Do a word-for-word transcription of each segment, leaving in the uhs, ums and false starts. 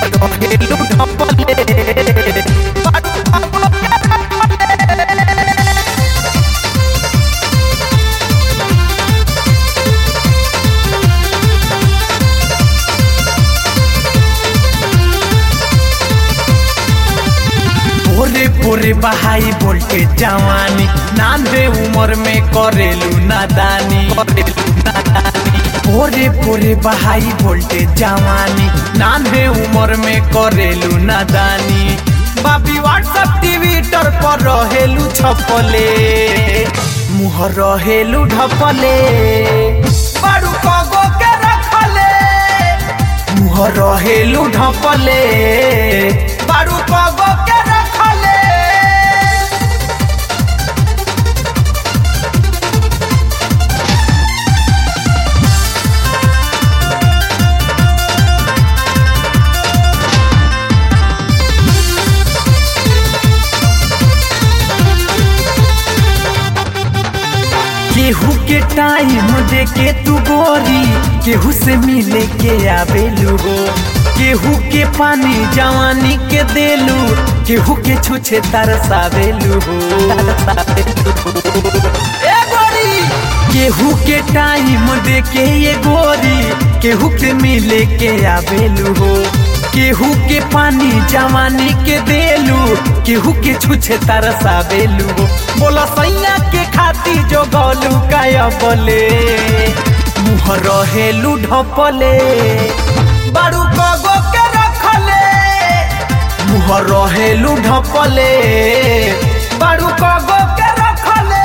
रहेलू ढपले पोरे पोरे बहाई बोलते जवानी नांदे उम्र में करेलू नादानी पोरे पोरे बहाई बोलते जवानी नांदे उम्र में करेलू नादानी बाबी व्हाट्सएप ट्विटर पर रहेलू छपले मुँह रहेलू ढपले बारू कगो के रखले मुँह रहेलू ढपले बारू कगो के केहू के टाइम दे के तू गोरी केहू से मिले के आवेलू हो केहू के पानी जवानी के देलू केहू के छुछे तरसावेलू हो ए गोरी केहू के टाइम दे के ये गोरी केहू के मिले के आवेलू हो केहू के पानी जवानी के देलू केहू के छुछे तरसावेलू हो बोला सैया के खाती जो गलू काया बोले मुँह रहेलू ढपले बारू कगो के रखले मुँह रहेलू ढपले बारू कगो के रखले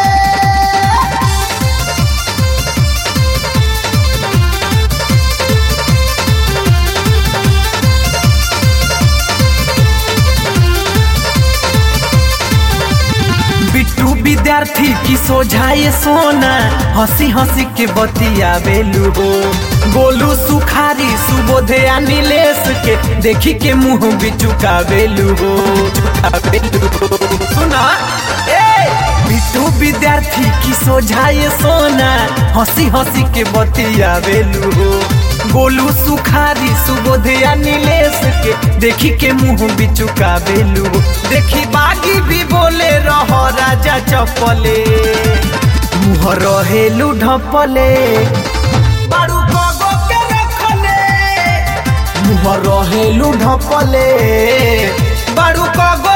बिट्टू विद्यार्थी की सोझाए सोना हंसी हंसी के बतियावेलू हो गोलू सुखारी सुबोधे नीलेश के देखी के मुँह भी चुकावेलू हो सुना ए बिट्टू विद्यार्थी की सोझाए सोना हंसी हंसी के बतियावेलू हो गोलू सुखारी सुबोधे नीलेश के देखी के मुँह भी चुकावेलू हो देखी बागी भी बोले रह राजा चपले मुँह रहेलू ढपले बारू कगो के रखले मुँह रहेलू ढपले बारू कगो